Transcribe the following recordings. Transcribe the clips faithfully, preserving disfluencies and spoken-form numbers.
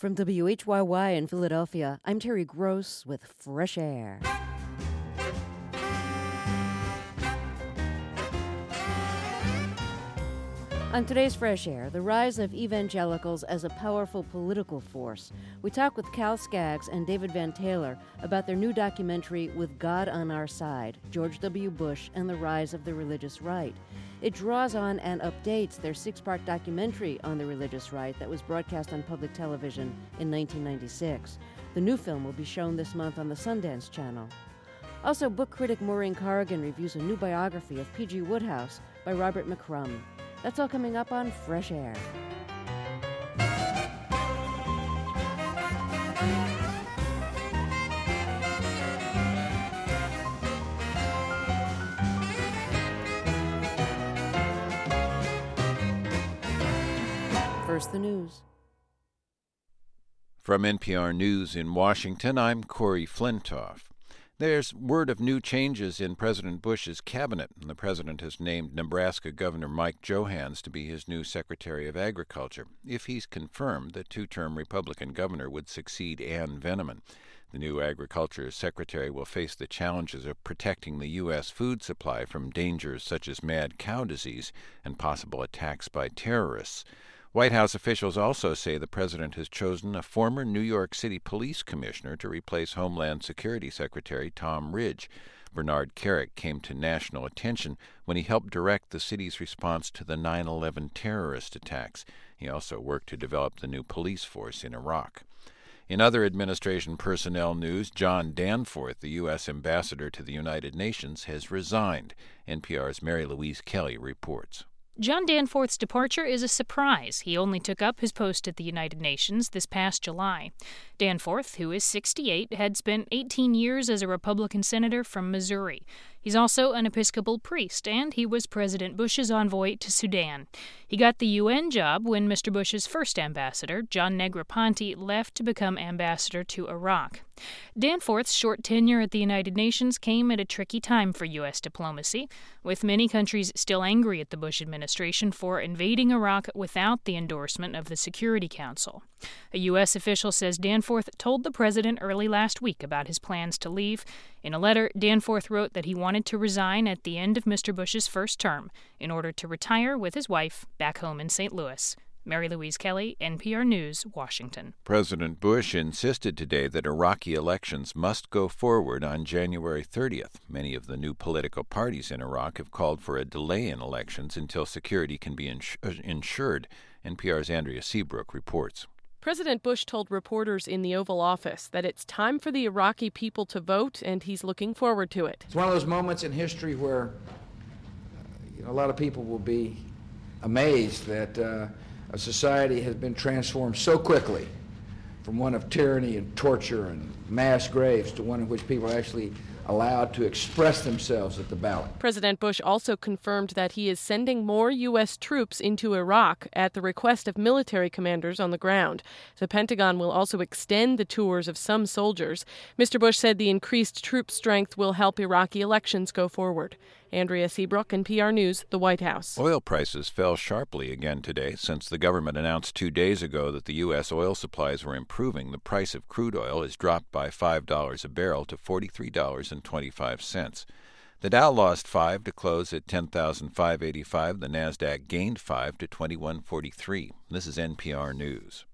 From W H Y Y in Philadelphia, I'm Terry Gross with Fresh Air. On today's Fresh Air, the rise of evangelicals as a powerful political force. We talk with Cal Skaggs and David Van Taylor about their new documentary, With God on Our Side, George W. Bush and the Rise of the Religious Right. It draws on and updates their six-part documentary on the religious right that was broadcast on public television in nineteen ninety-six. The new film will be shown this month on the Sundance Channel. Also, book critic Maureen Corrigan reviews a new biography of P G Wodehouse by Robert McCrum. That's all coming up on Fresh Air. First, the news. From N P R News in Washington, I'm Corey Flintoff. There's word of new changes in President Bush's cabinet, and the president has named Nebraska Governor Mike Johanns to be his new Secretary of Agriculture. If he's confirmed, the two-term Republican governor would succeed Ann Veneman. The new Agriculture Secretary will face the challenges of protecting the U S food supply from dangers such as mad cow disease and possible attacks by terrorists. White House officials also say the president has chosen a former New York City police commissioner to replace Homeland Security Secretary Tom Ridge. Bernard Kerik came to national attention when he helped direct the city's response to the nine eleven terrorist attacks. He also worked to develop the new police force in Iraq. In other administration personnel news, John Danforth, the U S ambassador to the United Nations, has resigned. N P R's Mary Louise Kelly reports. John Danforth's departure is a surprise. He only took up his post at the United Nations this past July. Danforth, who is sixty-eight, had spent eighteen years as a Republican senator from Missouri. He's also an Episcopal priest, and he was President Bush's envoy to Sudan. He got the U N job when Mister Bush's first ambassador, John Negroponte, left to become ambassador to Iraq. Danforth's short tenure at the United Nations came at a tricky time for U S diplomacy, with many countries still angry at the Bush administration for invading Iraq without the endorsement of the Security Council. A U S official says Danforth told the president early last week about his plans to leave. In a letter, Danforth wrote that he wanted to resign at the end of Mister Bush's first term in order to retire with his wife back home in Saint Louis. Mary Louise Kelly, N P R News, Washington. President Bush insisted today that Iraqi elections must go forward on January thirtieth. Many of the new political parties in Iraq have called for a delay in elections until security can be ins- ensured. N P R's Andrea Seabrook reports. President Bush told reporters in the Oval Office that it's time for the Iraqi people to vote, and he's looking forward to it. It's one of those moments in history where you know, a lot of people will be amazed that uh, a society has been transformed so quickly from one of tyranny and torture and mass graves to one in which people are actually allowed to express themselves at the ballot. President Bush also confirmed that he is sending more U S troops into Iraq at the request of military commanders on the ground. The Pentagon will also extend the tours of some soldiers. Mister Bush said the increased troop strength will help Iraqi elections go forward. Andrea Seabrook, N P R News, the White House. Oil prices fell sharply again today since the government announced two days ago that the U S oil supplies were improving. The price of crude oil has dropped by five dollars a barrel to forty-three dollars and twenty-five cents. The Dow lost five to close at ten thousand five hundred eighty-five. The Nasdaq gained five to twenty-one forty-three. This is N P R News.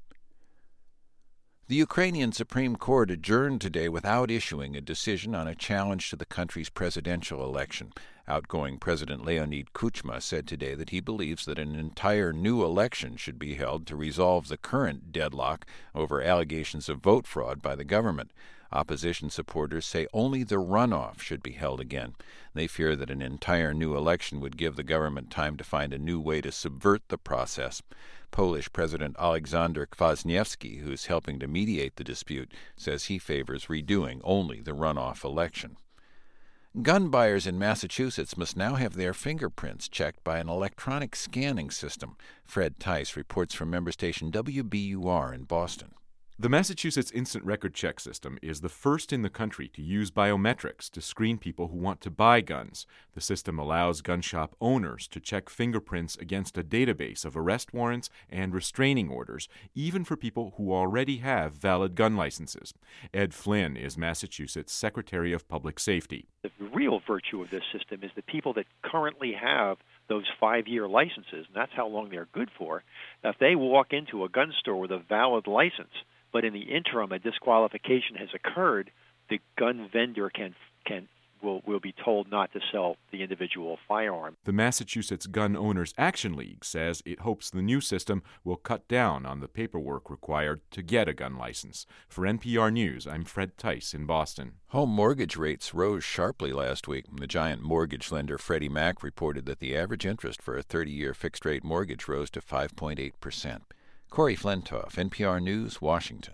The Ukrainian Supreme Court adjourned today without issuing a decision on a challenge to the country's presidential election. Outgoing President Leonid Kuchma said today that he believes that an entire new election should be held to resolve the current deadlock over allegations of vote fraud by the government. Opposition supporters say only the runoff should be held again. They fear that an entire new election would give the government time to find a new way to subvert the process. Polish President Aleksander Kwasniewski, who's helping to mediate the dispute, says he favors redoing only the runoff election. Gun buyers in Massachusetts must now have their fingerprints checked by an electronic scanning system. Fred Tice reports from member station W B U R in Boston. The Massachusetts Instant Record Check System is the first in the country to use biometrics to screen people who want to buy guns. The system allows gun shop owners to check fingerprints against a database of arrest warrants and restraining orders, even for people who already have valid gun licenses. Ed Flynn is Massachusetts Secretary of Public Safety. The real virtue of this system is the people that currently have those five-year licenses, and that's how long they're good for. Now, if they walk into a gun store with a valid license, but in the interim a disqualification has occurred, the gun vendor can can will will be told not to sell the individual firearm. The Massachusetts Gun Owners Action League says it hopes the new system will cut down on the paperwork required to get a gun license. For N P R News, I'm Fred Tice in Boston. Home mortgage rates rose sharply last week. The giant mortgage lender Freddie Mac reported that the average interest for a thirty-year fixed-rate mortgage rose to five point eight percent. Corey Flentoff, N P R News, Washington.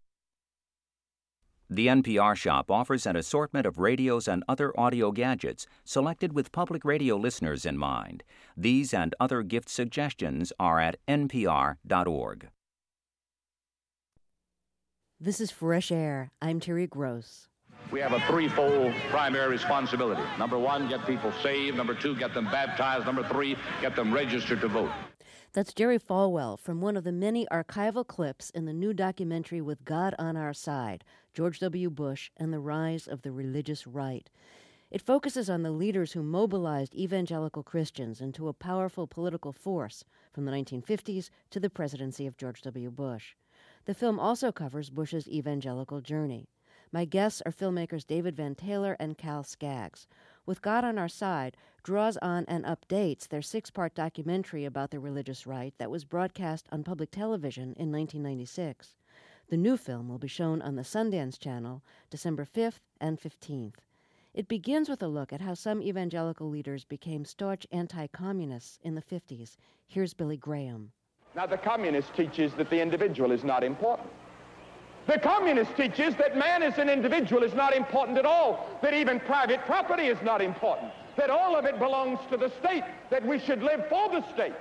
The N P R Shop offers an assortment of radios and other audio gadgets selected with public radio listeners in mind. These and other gift suggestions are at N P R dot org. This is Fresh Air. I'm Terry Gross. We have a threefold primary responsibility. Number one, get people saved. Number two, get them baptized. Number three, get them registered to vote. That's Jerry Falwell from one of the many archival clips in the new documentary With God on Our Side, George W. Bush and the Rise of the Religious Right. It focuses on the leaders who mobilized evangelical Christians into a powerful political force from the nineteen fifties to the presidency of George W. Bush. The film also covers Bush's evangelical journey. My guests are filmmakers David Van Taylor and Cal Skaggs. With God on Our Side draws on and updates their six-part documentary about the religious right that was broadcast on public television in nineteen ninety-six. The new film will be shown on the Sundance Channel December fifth and fifteenth. It begins with a look at how some evangelical leaders became staunch anti-communists in the fifties. Here's Billy Graham. Now, the communist teaches that the individual is not important. The communist teaches that man as an individual is not important at all, that even private property is not important, that all of it belongs to the state, that we should live for the state.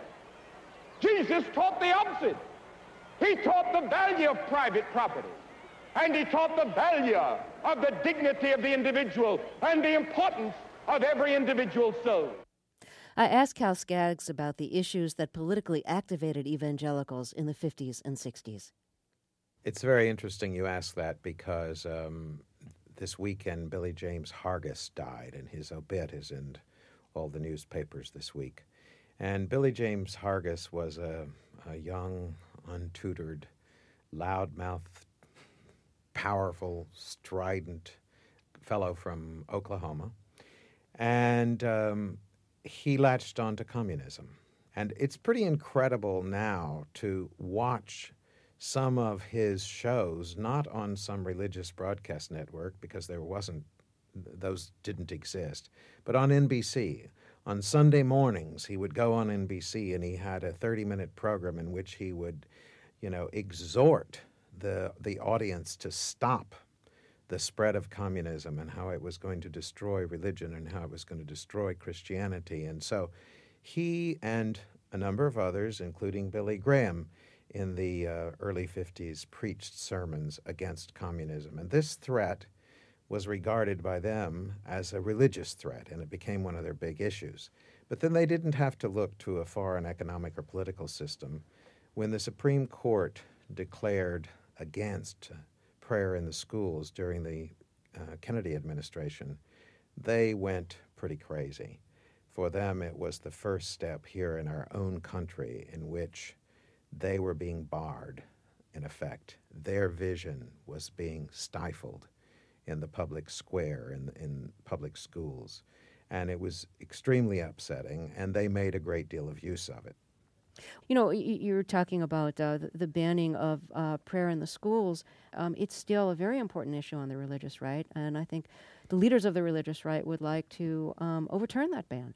Jesus taught the opposite. He taught the value of private property, and he taught the value of the dignity of the individual and the importance of every individual soul. I asked Cal Skaggs about the issues that politically activated evangelicals in the fifties and sixties. It's very interesting you ask that because um, this weekend Billy James Hargis died, and his obit is in all the newspapers this week. And Billy James Hargis was a, a young, untutored, loud-mouthed, powerful, strident fellow from Oklahoma. And um, he latched on to communism. And it's pretty incredible now to watch some of his shows, not on some religious broadcast network, because there wasn't, those didn't exist, but on N B C. On Sunday mornings, he would go on N B C, and he had a thirty-minute program in which he would, you know, exhort the the audience to stop the spread of communism and how it was going to destroy religion and how it was going to destroy Christianity. And so he and a number of others, including Billy Graham, in the uh, early fifties, preached sermons against communism. And this threat was regarded by them as a religious threat, and it became one of their big issues. But then they didn't have to look to a foreign economic or political system. When the Supreme Court declared against prayer in the schools during the uh, Kennedy administration, they went pretty crazy. For them, it was the first step here in our own country in which they were being barred, in effect. Their vision was being stifled in the public square, in, in public schools. And it was extremely upsetting, and they made a great deal of use of it. You know, you're talking about uh, the, the banning of uh, prayer in the schools. Um, it's still a very important issue on the religious right, and I think the leaders of the religious right would like to um, overturn that ban.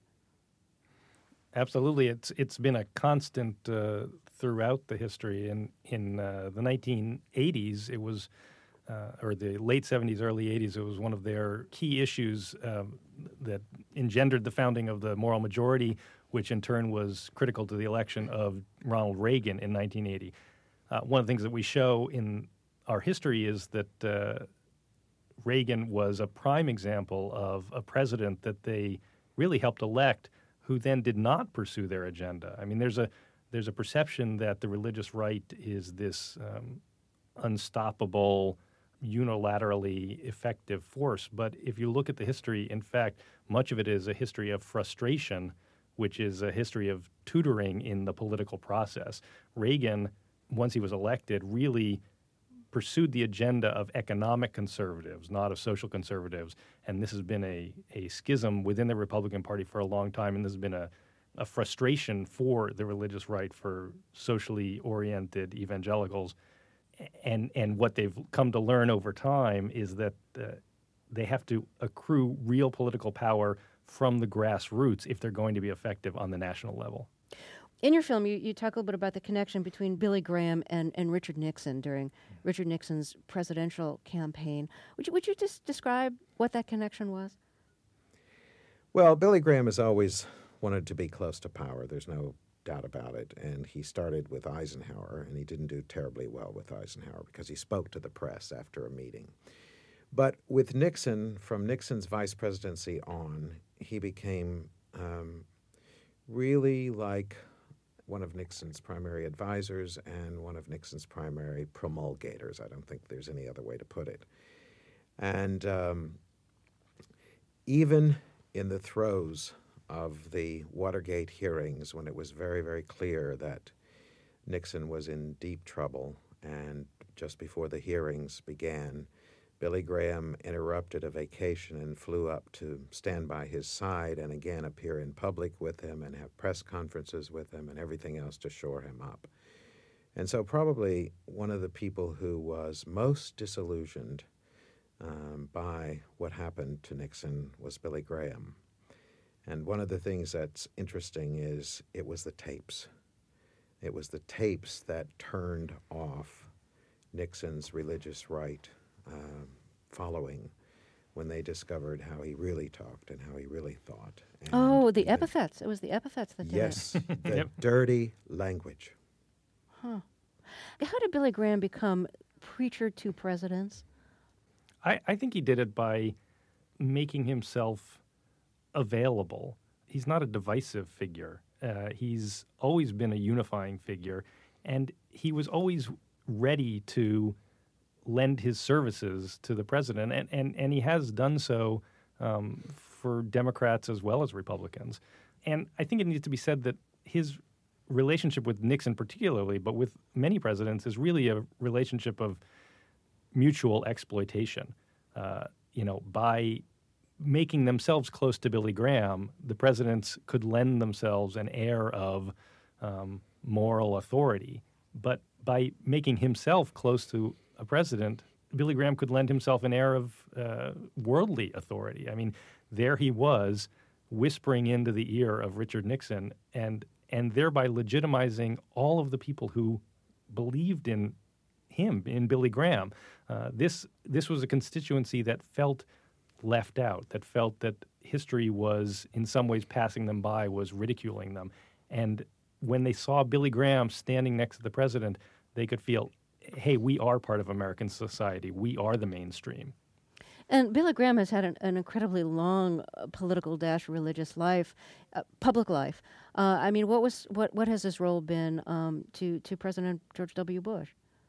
Absolutely. It's it's been a constant uh, throughout the history. In, in uh, the nineteen eighties, it was, uh, or the late seventies, early eighties, it was one of their key issues um, that engendered the founding of the moral majority, which in turn was critical to the election of Ronald Reagan in nineteen eighty. Uh, one of the things that we show in our history is that uh, Reagan was a prime example of a president that they really helped elect who then did not pursue their agenda. I mean, there's a there's a perception that the religious right is this um, unstoppable, unilaterally effective force. But if you look at the history, in fact, much of it is a history of frustration, which is a history of tutoring in the political process. Reagan, once he was elected, really pursued the agenda of economic conservatives, not of social conservatives. And this has been a, a schism within the Republican Party for a long time, and this has been a, a frustration for the religious right, for socially oriented evangelicals. And, and what they've come to learn over time is that uh, they have to accrue real political power from the grassroots if they're going to be effective on the national level. In your film, you, you talk a little bit about the connection between Billy Graham and, and Richard Nixon during Richard Nixon's presidential campaign. Would you, would you just describe what that connection was? Well, Billy Graham has always wanted to be close to power. There's no doubt about it. And he started with Eisenhower, and he didn't do terribly well with Eisenhower because he spoke to the press after a meeting. But with Nixon, from Nixon's vice presidency on, he became um, really like one of Nixon's primary advisors and one of Nixon's primary promulgators. I don't think there's any other way to put it. And um, even in the throes of the Watergate hearings, when it was very, very clear that Nixon was in deep trouble, and just before the hearings began, Billy Graham interrupted a vacation and flew up to stand by his side and again appear in public with him and have press conferences with him and everything else to shore him up. And so probably one of the people who was most disillusioned um, by what happened to Nixon was Billy Graham. And one of the things that's interesting is it was the tapes. It was the tapes that turned off Nixon's religious right Uh, following when they discovered how he really talked and how he really thought. And oh, the epithets. It was the epithets that did yes, it. Yes, the yep. dirty language. Huh. How did Billy Graham become preacher to presidents? I, I think he did it by making himself available. He's not a divisive figure. Uh, he's always been a unifying figure, and he was always ready to lend his services to the president, and, and, and he has done so um, for Democrats as well as Republicans. And I think it needs to be said that his relationship with Nixon particularly, but with many presidents, is really a relationship of mutual exploitation. Uh, you know, by making themselves close to Billy Graham, the presidents could lend themselves an air of um, moral authority. But by making himself close to a president, Billy Graham could lend himself an air of uh, worldly authority. I mean, there he was whispering into the ear of Richard Nixon and and thereby legitimizing all of the people who believed in him, in Billy Graham. Uh, this this was a constituency that felt left out, that felt that history was in some ways passing them by, was ridiculing them. And when they saw Billy Graham standing next to the president, they could feel, hey, we are part of American society. We are the mainstream. And Billy Graham has had an, an incredibly long uh, political dash religious life, uh, public life. Uh, I mean, what was what what has his role been um, to to President George W. Bush?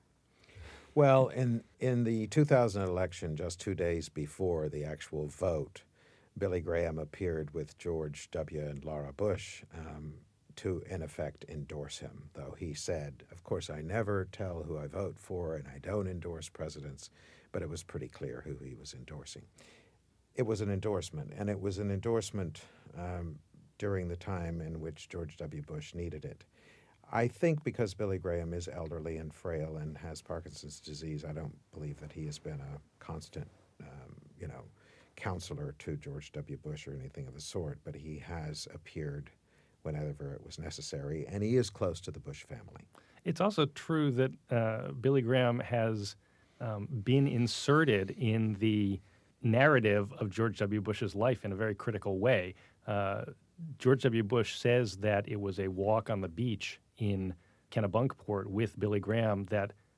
Well, in in the two thousand election, just two days before the actual vote, Billy Graham appeared with George W. and Laura Bush um, to, in effect, endorse him, though he said, of course, I never tell who I vote for and I don't endorse presidents, but it was pretty clear who he was endorsing. It was an endorsement, and it was an endorsement um, during the time in which George W. Bush needed it. I think because Billy Graham is elderly and frail and has Parkinson's disease, I don't believe that he has been a constant, um, you know, counselor to George W. Bush or anything of the sort, but he has appeared whenever it was necessary, and he is close to the Bush family. It's also true that uh, Billy Graham has um, been inserted in the narrative of George W. Bush's life in a very critical way. Uh, George W. Bush says that it was a walk on the beach in Kennebunkport with Billy Graham that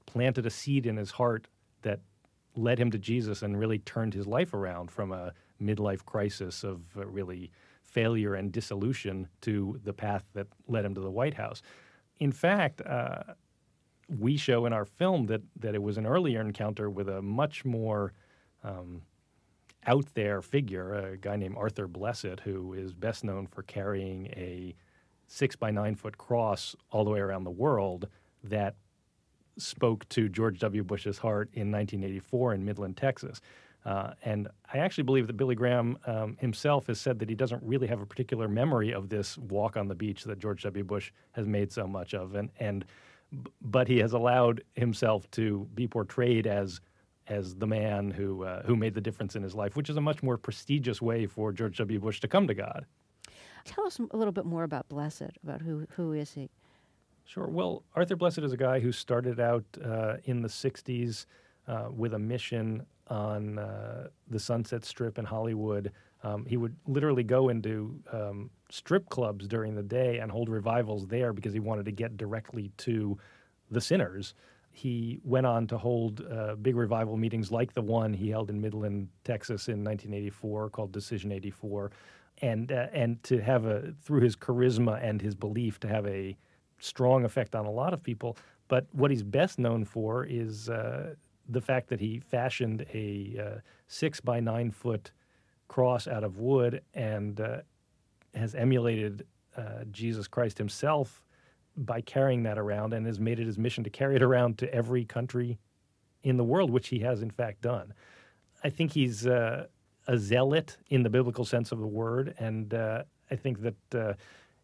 planted a seed in his heart that led him to Jesus and really turned his life around from a midlife crisis of uh, really failure and dissolution to the path that led him to the White House. In fact, uh, we show in our film that, that it was an earlier encounter with a much more um, out there figure, a guy named Arthur Blessitt, who is best known for carrying a six by nine foot cross all the way around the world that spoke to George W. Bush's heart in nineteen eighty-four in Midland, Texas. Uh, and I actually believe that Billy Graham um, himself has said that he doesn't really have a particular memory of this walk on the beach that George W. Bush has made so much of. And, and but he has allowed himself to be portrayed as as the man who uh, who made the difference in his life, which is a much more prestigious way for George W. Bush to come to God. Tell us a little bit more about Blessitt, about who who is he? Sure. Well, Arthur Blessitt is a guy who started out uh, in the sixties uh, with a mission on uh, the Sunset Strip in Hollywood. Um, he would literally go into um, strip clubs during the day and hold revivals there because he wanted to get directly to the sinners. He went on to hold uh, big revival meetings like the one he held in Midland, Texas in nineteen eighty-four called Decision eighty-four. And, uh, and to have a, through his charisma and his belief, to have a strong effect on a lot of people. But what he's best known for is uh, the fact that he fashioned a uh, six by nine foot cross out of wood and uh, has emulated uh, Jesus Christ himself by carrying that around, and has made it his mission to carry it around to every country in the world, which he has in fact done. I think he's uh, a zealot in the biblical sense of the word, and uh, I think that uh,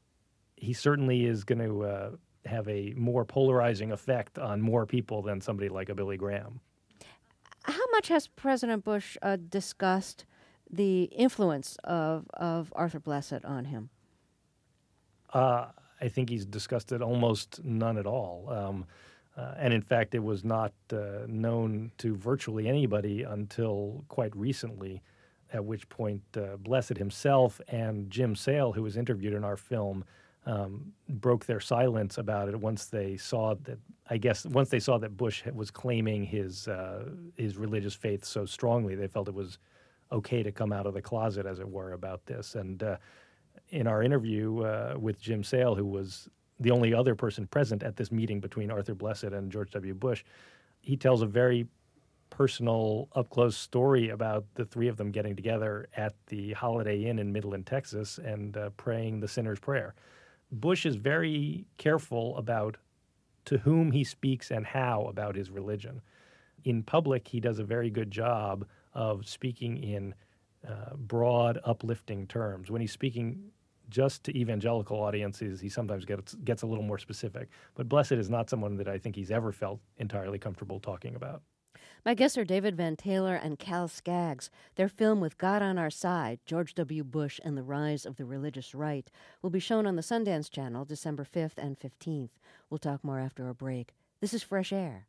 he certainly is going to uh, have a more polarizing effect on more people than somebody like a Billy Graham. How much has President Bush uh, discussed the influence of, of Arthur Blessitt on him? Uh, I think he's discussed it almost none at all. Um, uh, and in fact, it was not uh, known to virtually anybody until quite recently, at which point uh, Blessitt himself and Jim Sale, who was interviewed in our film, um, broke their silence about it once they saw that, I guess, once they saw that Bush was claiming his, uh, his religious faith so strongly, they felt it was okay to come out of the closet, as it were, about this. And uh, in our interview uh, with Jim Sale, who was the only other person present at this meeting between Arthur Blessitt and George W. Bush, he tells a very personal, up-close story about the three of them getting together at the Holiday Inn in Midland, Texas, and uh, praying the sinner's prayer. Bush is very careful about to whom he speaks and how about his religion. In public, he does a very good job of speaking in uh, broad, uplifting terms. When he's speaking just to evangelical audiences, he sometimes gets gets a little more specific. But Blessitt is not someone that I think he's ever felt entirely comfortable talking about. My guests are David Van Taylor and Cal Skaggs. Their film With God on Our Side, George W. Bush and the Rise of the Religious Right, will be shown on the Sundance Channel December fifth and fifteenth. We'll talk more after a break. This is Fresh Air.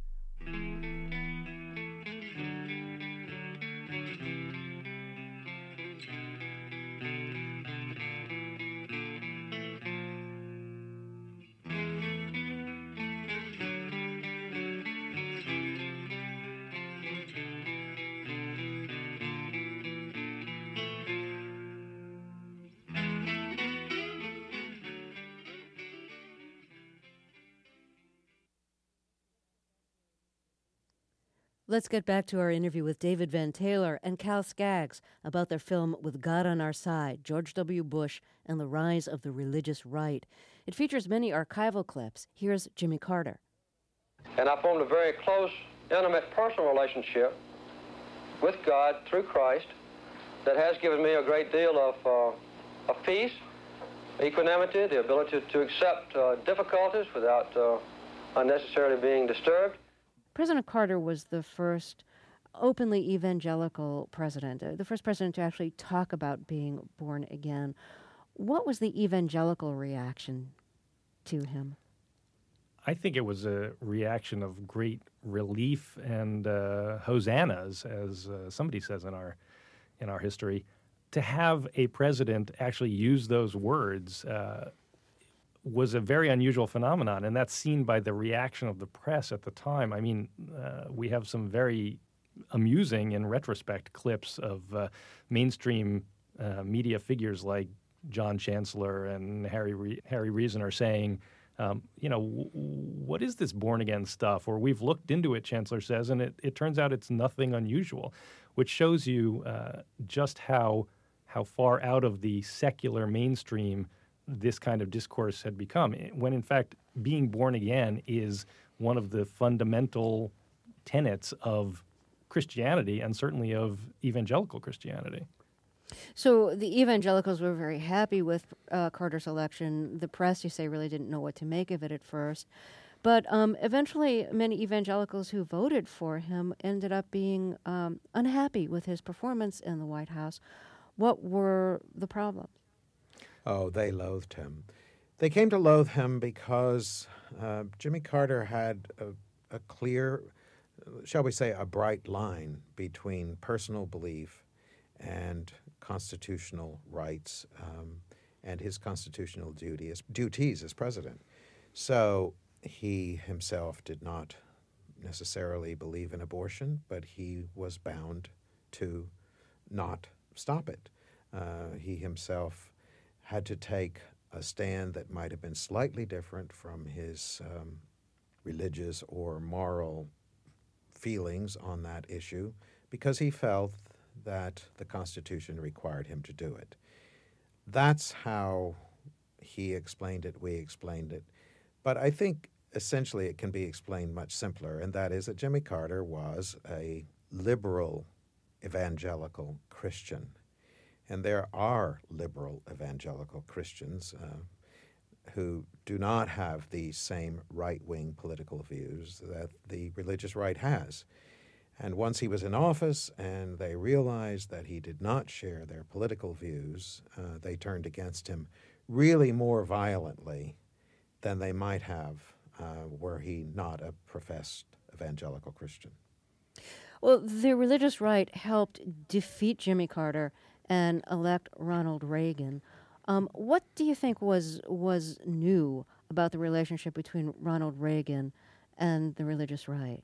Let's get back to our interview with David Van Taylor and Cal Skaggs about their film With God on Our Side, George W. Bush and the Rise of the Religious Right. It features many archival clips. Here's Jimmy Carter. And I formed a very close, intimate, personal relationship with God through Christ that has given me a great deal of, uh, of peace, equanimity, the ability to, to accept uh, difficulties without uh, unnecessarily being disturbed. President Carter was the first openly evangelical president, uh, the first president to actually talk about being born again. What was the evangelical reaction to him? I think it was a reaction of great relief and uh, hosannas, as uh, somebody says in our in our history. To have a president actually use those words uh, was a very unusual phenomenon, and that's seen by the reaction of the press at the time. I mean, uh, we have some very amusing, in retrospect, clips of uh, mainstream uh, media figures like John Chancellor and Harry Re- Harry Reasoner saying, um, you know, w- what is this born-again stuff? Or we've looked into it, Chancellor says, and it, it turns out it's nothing unusual, which shows you uh, just how how far out of the secular mainstream this kind of discourse had become, when in fact being born again is one of the fundamental tenets of Christianity and certainly of evangelical Christianity. So the evangelicals were very happy with uh, Carter's election. The press, you say, really didn't know what to make of it at first. But um, eventually many evangelicals who voted for him ended up being um, unhappy with his performance in the White House. What were the problems? Oh, they loathed him. They came to loathe him because uh, Jimmy Carter had a, a clear, shall we say, a bright line between personal belief and constitutional rights um, and his constitutional duty as, duties as president. So he himself did not necessarily believe in abortion, but he was bound to not stop it. Uh, he himself had to take a stand that might have been slightly different from his um, religious or moral feelings on that issue because he felt that the Constitution required him to do it. That's how he explained it, we explained it. But I think essentially it can be explained much simpler, and that is that Jimmy Carter was a liberal evangelical Christian. And there are liberal evangelical Christians uh, who do not have the same right-wing political views that the religious right has. And once he was in office and they realized that he did not share their political views, uh, they turned against him really more violently than they might have uh, were he not a professed evangelical Christian. Well, the religious right helped defeat Jimmy Carter and elect Ronald Reagan. Um, what do you think was was new about the relationship between Ronald Reagan and the religious right?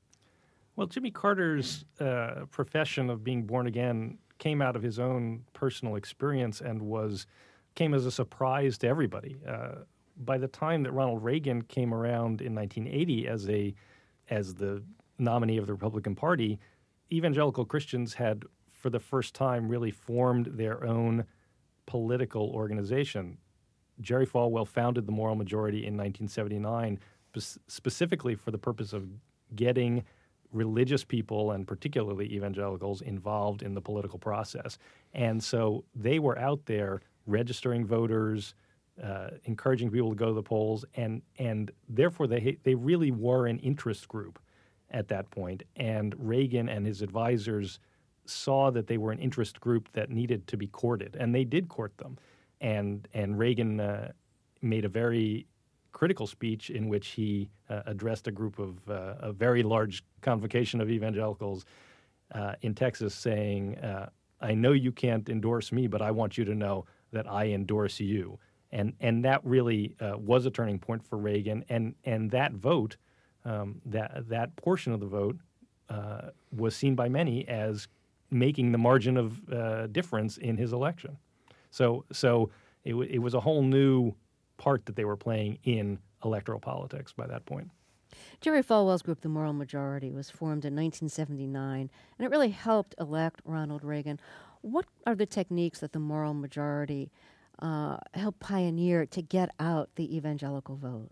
Well, Jimmy Carter's uh, profession of being born again came out of his own personal experience and was came as a surprise to everybody. Uh, by the time that Ronald Reagan came around in nineteen eighty as a as the nominee of the Republican Party, evangelical Christians had, for the first time, really formed their own political organization. Jerry Falwell founded the Moral Majority in nineteen seventy-nine spe- specifically for the purpose of getting religious people, and particularly evangelicals, involved in the political process. And so they were out there registering voters, uh, encouraging people to go to the polls, and and therefore they they really were an interest group at that point. And Reagan and his advisors saw that they were an interest group that needed to be courted, and they did court them. And and Reagan uh, made a very critical speech in which he uh, addressed a group of uh, a very large convocation of evangelicals uh, in Texas, saying, uh, "I know you can't endorse me, but I want you to know that I endorse you." And and that really uh, was a turning point for Reagan. And and that vote, um, that that portion of the vote, uh, was seen by many as making the margin of uh, difference in his election. So so it, w- it was a whole new part that they were playing in electoral politics by that point. Jerry Falwell's group, the Moral Majority, was formed in nineteen seventy-nine, and it really helped elect Ronald Reagan. What are the techniques that the Moral Majority uh, helped pioneer to get out the evangelical vote?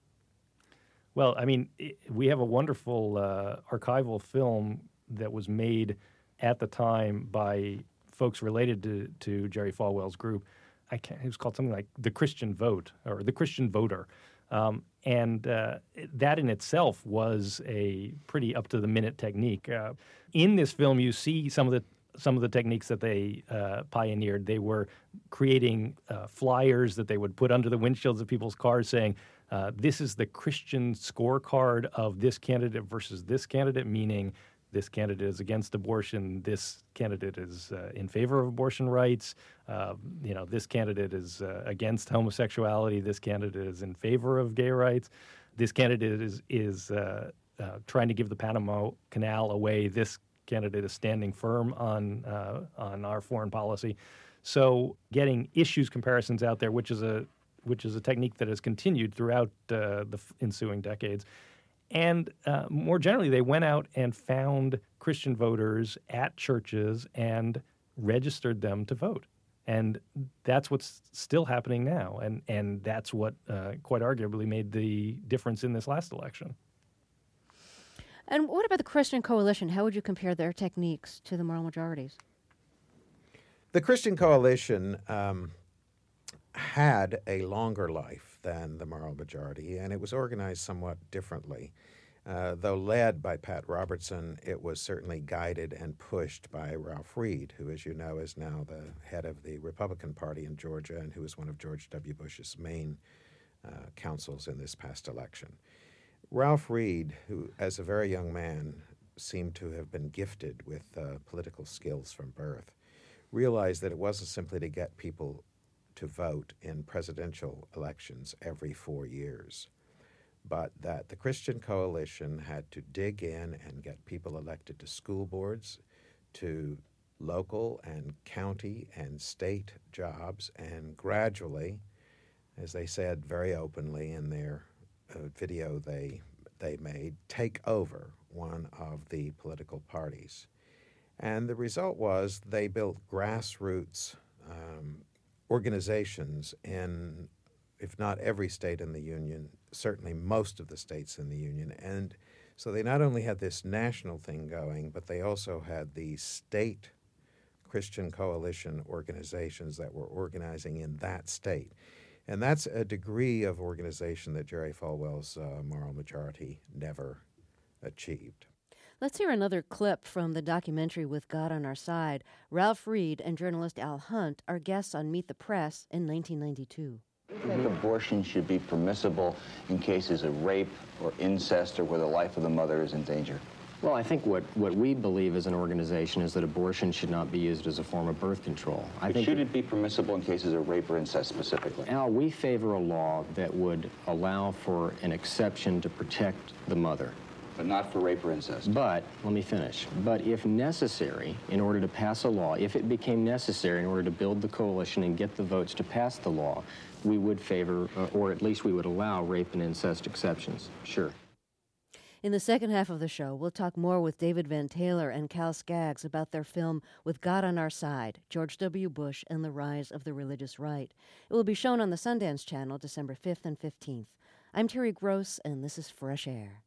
Well, I mean, it, we have a wonderful uh, archival film that was made at the time by folks related to, to Jerry Falwell's group. I can't, it was called something like The Christian Vote or The Christian Voter. Um, and uh, that in itself was a pretty up-to-the-minute technique. Uh, in this film, you see some of the some of the techniques that they uh, pioneered. They were creating uh, flyers that they would put under the windshields of people's cars saying, uh, this is the Christian scorecard of this candidate versus this candidate, meaning this candidate is against abortion, this candidate is uh, in favor of abortion rights, uh, you know, this candidate is uh, against homosexuality, this candidate is in favor of gay rights, this candidate is, is uh, uh, trying to give the Panama Canal away, this candidate is standing firm on, uh, on our foreign policy. So getting issues comparisons out there, which is a, which is a technique that has continued throughout uh, the ensuing decades. And uh, more generally, they went out and found Christian voters at churches and registered them to vote. And that's what's still happening now. And, and that's what uh, quite arguably made the difference in this last election. And what about the Christian Coalition? How would you compare their techniques to the moral majorities? The Christian Coalition um, had a longer life than the moral majority, and it was organized somewhat differently. Uh, though led by Pat Robertson, it was certainly guided and pushed by Ralph Reed, who, as you know, is now the head of the Republican Party in Georgia and who was one of George W. Bush's main uh, counsels in this past election. Ralph Reed, who, as a very young man, seemed to have been gifted with uh, political skills from birth, realized that it wasn't simply to get people to vote in presidential elections every four years, but that the Christian Coalition had to dig in and get people elected to school boards, to local and county and state jobs, and gradually, as they said very openly in their uh, video they, they made, take over one of the political parties. And the result was they built grassroots um, organizations in, if not every state in the Union, certainly most of the states in the Union. And so they not only had this national thing going, but they also had these state Christian Coalition organizations that were organizing in that state. And that's a degree of organization that Jerry Falwell's uh, moral majority never achieved. Let's hear another clip from the documentary With God on Our Side. Ralph Reed and journalist Al Hunt are guests on Meet the Press in nineteen ninety-two. I think abortion should be permissible in cases of rape or incest or where the life of the mother is in danger. Well, I think what, what we believe as an organization is that abortion should not be used as a form of birth control. I but think should it be permissible in cases of rape or incest specifically? Al, we favor a law that would allow for an exception to protect the mother. But not for rape or incest. But, let me finish, but if necessary, in order to pass a law, if it became necessary in order to build the coalition and get the votes to pass the law, we would favor, uh, or at least we would allow rape and incest exceptions, sure. In the second half of the show, we'll talk more with David Van Taylor and Cal Skaggs about their film With God on Our Side, George W. Bush and the Rise of the Religious Right. It will be shown on the Sundance Channel December fifth and fifteenth. I'm Terry Gross, and this is Fresh Air.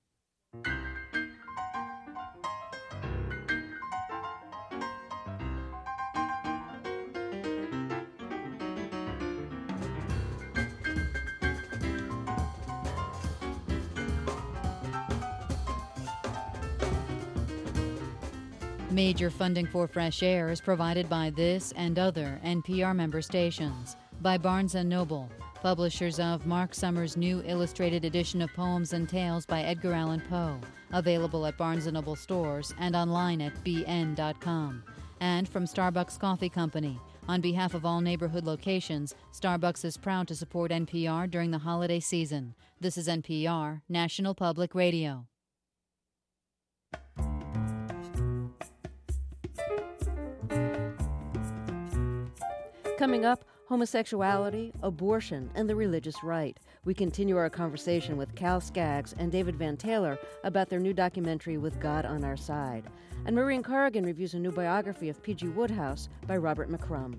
Major funding for Fresh Air is provided by this and other N P R member stations, by Barnes and Noble, publishers of Mark Summers' new illustrated edition of Poems and Tales by Edgar Allan Poe, available at Barnes and Noble stores and online at b n dot com. And from Starbucks Coffee Company. On behalf of all neighborhood locations, Starbucks is proud to support N P R during the holiday season. This is N P R, National Public Radio. Coming up, homosexuality, abortion, and the religious right. We continue our conversation with Cal Skaggs and David Van Taylor about their new documentary With God on Our Side. And Maureen Corrigan reviews a new biography of P G Wodehouse by Robert McCrum.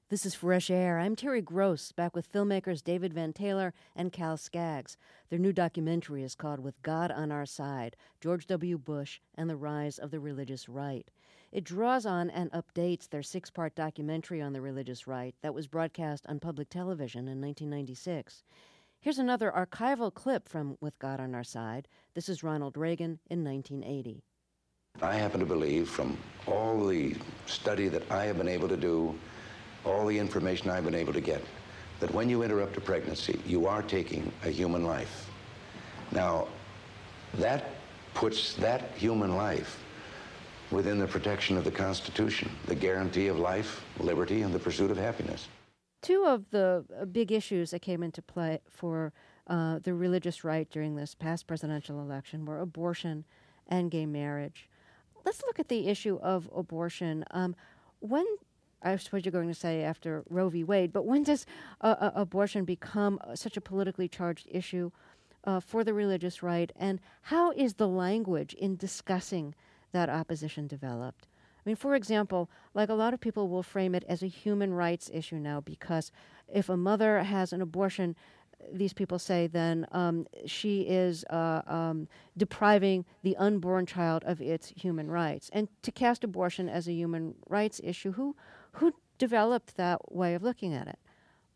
This is Fresh Air. I'm Terry Gross, back with filmmakers David Van Taylor and Cal Skaggs. Their new documentary is called With God on Our Side, George W. Bush and the Rise of the Religious Right. It draws on and updates their six-part documentary on the religious right that was broadcast on public television in nineteen ninety-six. Here's another archival clip from With God on Our Side. This is Ronald Reagan in nineteen eighty. I happen to believe, from all the study that I have been able to do, all the information I've been able to get, that when you interrupt a pregnancy, you are taking a human life. Now, that puts that human life within the protection of the Constitution, the guarantee of life, liberty, and the pursuit of happiness. Two of the uh, big issues that came into play for uh, the religious right during this past presidential election were abortion and gay marriage. Let's look at the issue of abortion. Um, when I suppose you're going to say after Roe v. Wade, but when does uh, uh, abortion become uh, such a politically charged issue uh, for the religious right, and how is the language in discussing that opposition developed? I mean, for example, like a lot of people will frame it as a human rights issue now, because if a mother has an abortion, these people say then um, she is uh, um, depriving the unborn child of its human rights. And to cast abortion as a human rights issue, who who developed that way of looking at it?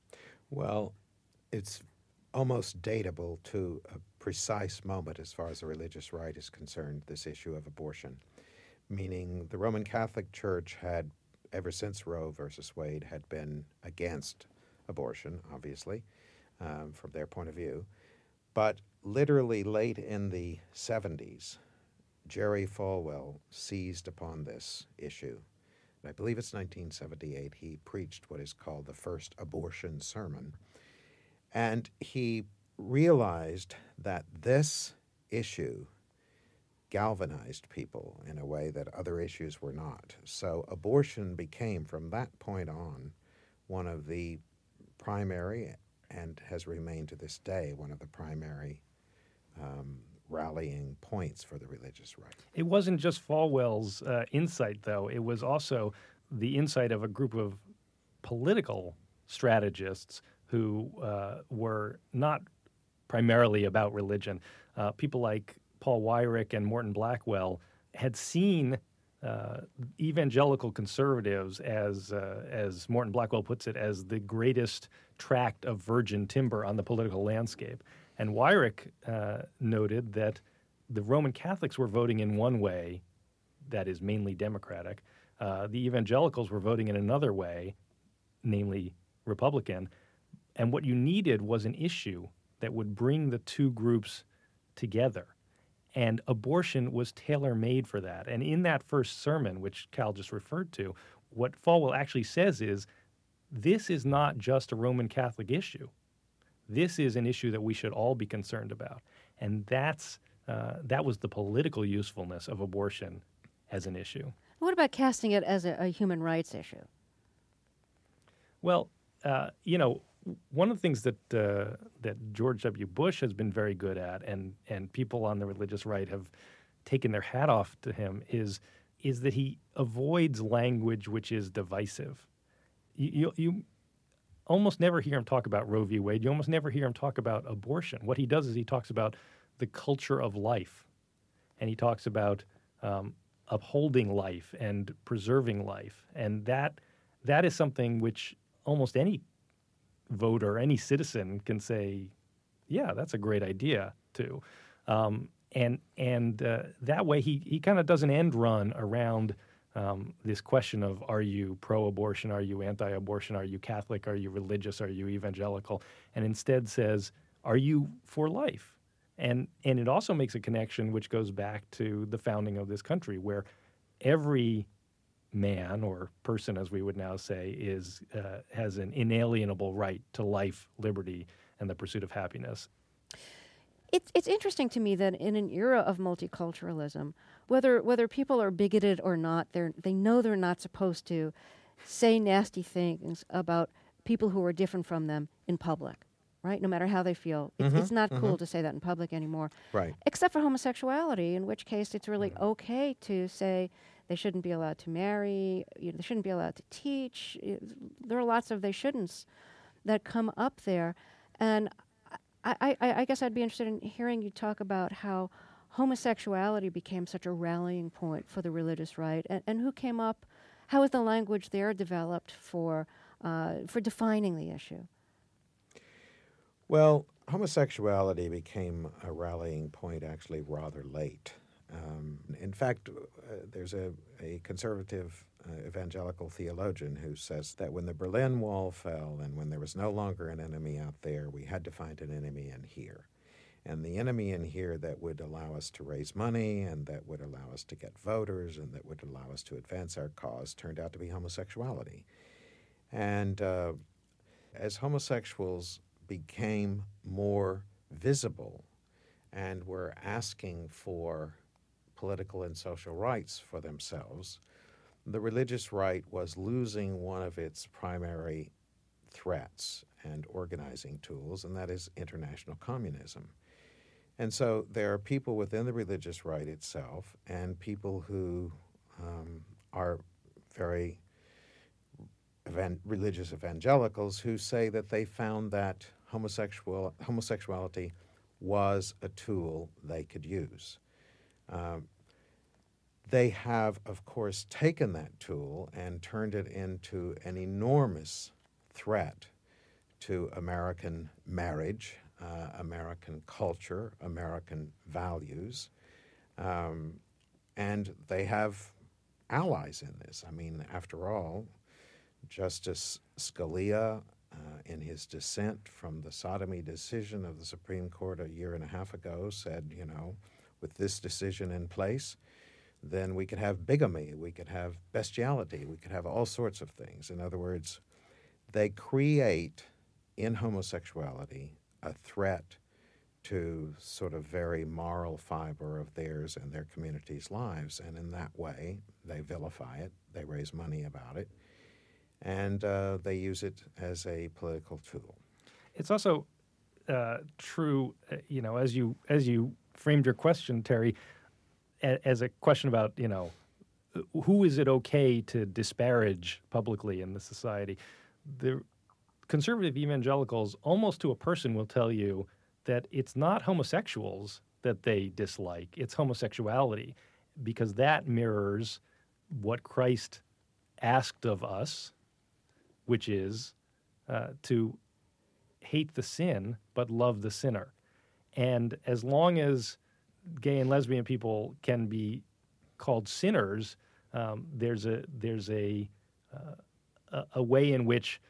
Well, it's almost datable to a precise moment as far as the religious right is concerned, this issue of abortion, meaning the Roman Catholic Church had, ever since Roe versus Wade, had been against abortion, obviously, um, from their point of view. But literally late in the seventies, Jerry Falwell seized upon this issue. I believe it's nineteen seventy-eight. He preached what is called the first abortion sermon. And he realized that this issue galvanized people in a way that other issues were not. So abortion became, from that point on, one of the primary, and has remained to this day, one of the primary um, rallying points for the religious right. It wasn't just Falwell's uh, insight, though. It was also the insight of a group of political strategists who uh, were not primarily about religion. Uh, people like Paul Weyrich and Morton Blackwell had seen uh, evangelical conservatives, as uh, as Morton Blackwell puts it, as the greatest tract of virgin timber on the political landscape. And Weyrich uh, noted that the Roman Catholics were voting in one way, that is mainly Democratic. Uh, the evangelicals were voting in another way, namely Republican. And what you needed was an issue that would bring the two groups together. And abortion was tailor-made for that. And in that first sermon, which Cal just referred to, what Falwell actually says is, this is not just a Roman Catholic issue. This is an issue that we should all be concerned about. And that's uh, that was the political usefulness of abortion as an issue. What about casting it as a, a human rights issue? Well, uh, you know, one of the things that uh, that George W. Bush has been very good at, and and people on the religious right have taken their hat off to him, is is that he avoids language which is divisive. You, you, you almost never hear him talk about Roe v. Wade. You almost never hear him talk about abortion. What he does is he talks about the culture of life, and he talks about um, upholding life and preserving life, and that that is something which almost any voter, any citizen can say, yeah, that's a great idea too. Um, and and uh, that way he, he kind of does an end run around um, this question of, are you pro-abortion, are you anti-abortion, are you Catholic, are you religious, are you evangelical, and instead says, are you for life? And and it also makes a connection which goes back to the founding of this country, where every man or person, as we would now say, is uh, has an inalienable right to life, liberty, and the pursuit of happiness. It's it's interesting to me that in an era of multiculturalism, whether whether people are bigoted or not, they they know they're not supposed to say nasty things about people who are different from them in public, right? No matter how they feel. It's, Mm-hmm, it's not mm-hmm. cool to say that in public anymore. Right. Except for homosexuality, in which case it's really okay to say they shouldn't be allowed to marry, you know, they shouldn't be allowed to teach. There are lots of they shouldn'ts that come up there. And I, I, I guess I'd be interested in hearing you talk about how homosexuality became such a rallying point for the religious right, and, and who came up, how is the language there developed for uh, for defining the issue? Well, homosexuality became a rallying point actually rather late. Um, in fact, uh, there's a, a conservative uh, evangelical theologian who says that when the Berlin Wall fell and when there was no longer an enemy out there, we had to find an enemy in here. And the enemy in here that would allow us to raise money and that would allow us to get voters and that would allow us to advance our cause turned out to be homosexuality. And uh, as homosexuals became more visible and were asking for political and social rights for themselves, the religious right was losing one of its primary threats and organizing tools, and that is international communism. And so there are people within the religious right itself and people who um, are very evan- religious evangelicals who say that they found that homosexual homosexuality was a tool they could use. Um, they have, of course, taken that tool and turned it into an enormous threat to American marriage, uh, American culture, American values, um, and they have allies in this. I mean, after all, Justice Scalia, uh, in his dissent from the sodomy decision of the Supreme Court a year and a half ago, said, you know, with this decision in place, then we could have bigamy, we could have bestiality, we could have all sorts of things. In other words, they create in homosexuality a threat to sort of very moral fiber of theirs and their community's lives, and in that way they vilify it, they raise money about it, and uh, they use it as a political tool. It's also uh, true, uh, you know, as you as you framed your question, Terry, a, as a question about, you know, who is it okay to disparage publicly in the society? The conservative evangelicals, almost to a person, will tell you that it's not homosexuals that they dislike, it's homosexuality, because that mirrors what Christ asked of us, which is uh, to hate the sin but love the sinner. And as long as gay and lesbian people can be called sinners, um, there's a there's a, uh, a a way in which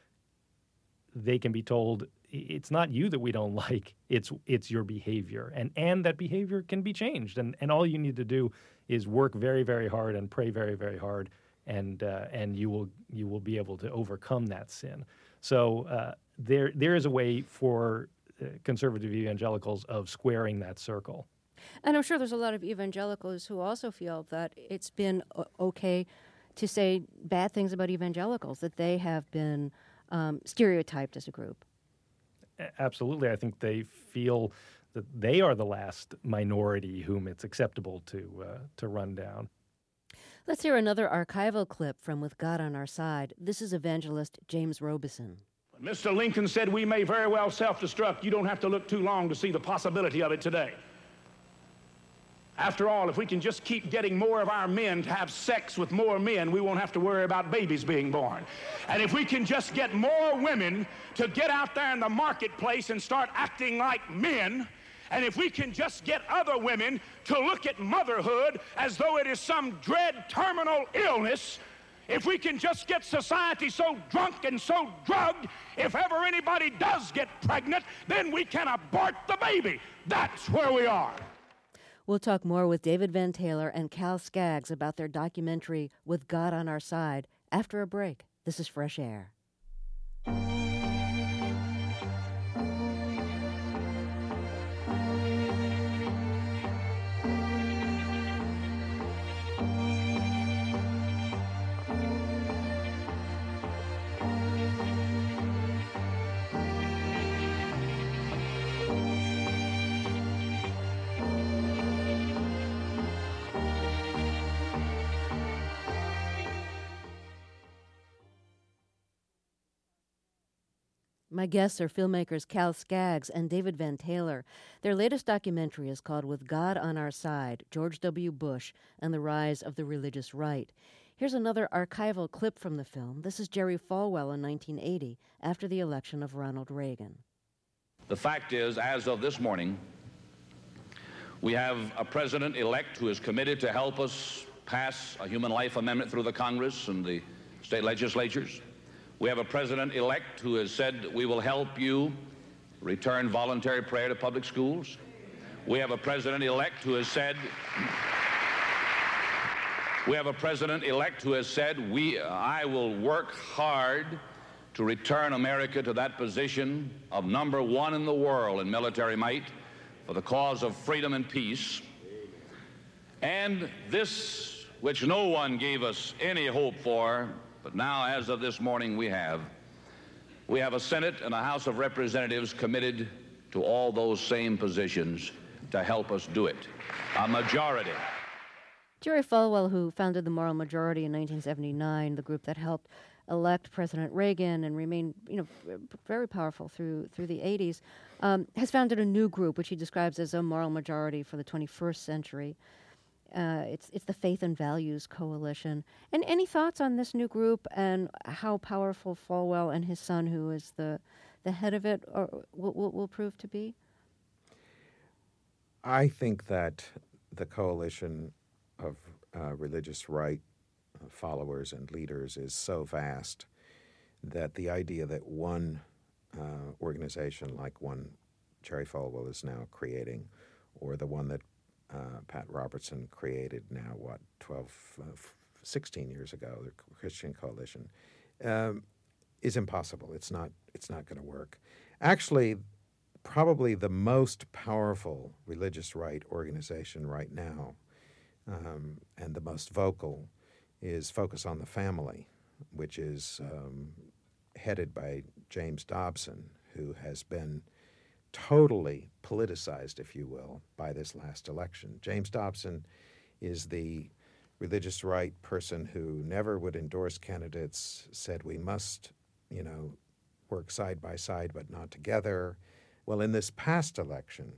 they can be told, it's not you that we don't like, it's it's your behavior. And and that behavior can be changed. And and all you need to do is work very, very hard and pray very, very hard, and uh, and you will you will be able to overcome that sin. So uh, there there is a way for uh, conservative evangelicals of squaring that circle. And I'm sure there's a lot of evangelicals who also feel that it's been o- okay to say bad things about evangelicals, that they have been um, stereotyped as a group. Absolutely. I think they feel that they are the last minority whom it's acceptable to uh, to run down. Let's hear another archival clip from With God on Our Side. This is evangelist James Robeson. Mister Lincoln said we may very well self-destruct. You don't have to look too long to see the possibility of it today. After all, if we can just keep getting more of our men to have sex with more men, we won't have to worry about babies being born. And if we can just get more women to get out there in the marketplace and start acting like men, and if we can just get other women to look at motherhood as though it is some dread terminal illness, if we can just get society so drunk and so drugged, if ever anybody does get pregnant, then we can abort the baby. That's where we are. We'll talk more with David Van Taylor and Cal Skaggs about their documentary With God on Our Side after a break. This is Fresh Air. My guests are filmmakers Cal Skaggs and David Van Taylor. Their latest documentary is called With God on Our Side, George W. Bush and the Rise of the Religious Right. Here's another archival clip from the film. This is Jerry Falwell in nineteen eighty, after the election of Ronald Reagan. The fact is, as of this morning, we have a president-elect who is committed to help us pass a human life amendment through the Congress and the state legislatures. We have a president-elect who has said that we will help you return voluntary prayer to public schools. We have a president-elect who has said, we have a president-elect who has said, we, I will work hard to return America to that position of number one in the world in military might for the cause of freedom and peace. And this, which no one gave us any hope for, but now, as of this morning, we have. We have a Senate and a House of Representatives committed to all those same positions to help us do it. A majority. Jerry Falwell, who founded the Moral Majority in nineteen seventy-nine, the group that helped elect President Reagan and remain, you know, very powerful through through the eighties, um, has founded a new group, which he describes as a moral majority for the twenty-first century. Uh, it's it's the Faith and Values Coalition. And any thoughts on this new group and how powerful Falwell and his son, who is the the head of it, or, will, will, will prove to be? I think that the coalition of uh, religious right uh, followers and leaders is so vast that the idea that one uh, organization like one Jerry Falwell is now creating, or the one that Uh, Pat Robertson created now, what, twelve, uh, sixteen years ago, the Christian Coalition, um, is impossible. It's not, it's not going to work. Actually, probably the most powerful religious right organization right now, um, and the most vocal, is Focus on the Family, which is um, headed by James Dobson, who has been totally politicized, if you will, by this last election. James Dobson is the religious right person who never would endorse candidates, said we must, you know, work side by side but not together. Well, in this past election,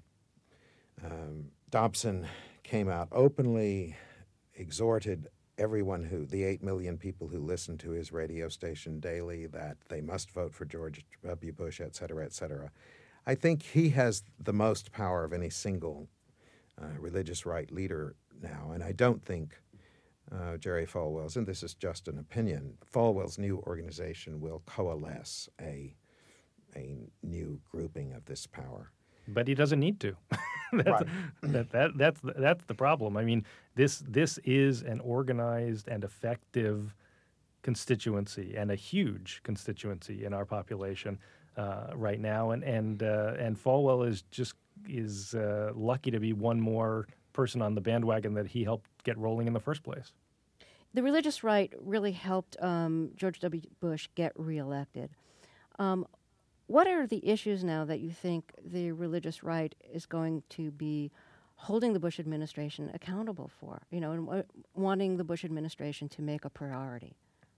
um, Dobson came out openly, exhorted everyone who, the eight million people who listen to his radio station daily, that they must vote for George W. Bush, et cetera, et cetera. I think he has the most power of any single uh, religious right leader now, and I don't think uh, Jerry Falwell's, and this is just an opinion, Falwell's new organization will coalesce a a new grouping of this power. But he doesn't need to. that's, right. that, that, that's, the, that's the problem. I mean, this this is an organized and effective constituency, and a huge constituency in our population uh, right now. And and uh, and Falwell is just is uh, lucky to be one more person on the bandwagon that he helped get rolling in the first place. The religious right really helped um, George W. Bush get reelected. Um, what are the issues now that you think the religious right is going to be holding the Bush administration accountable for, you know, and w- wanting the Bush administration to make a priority?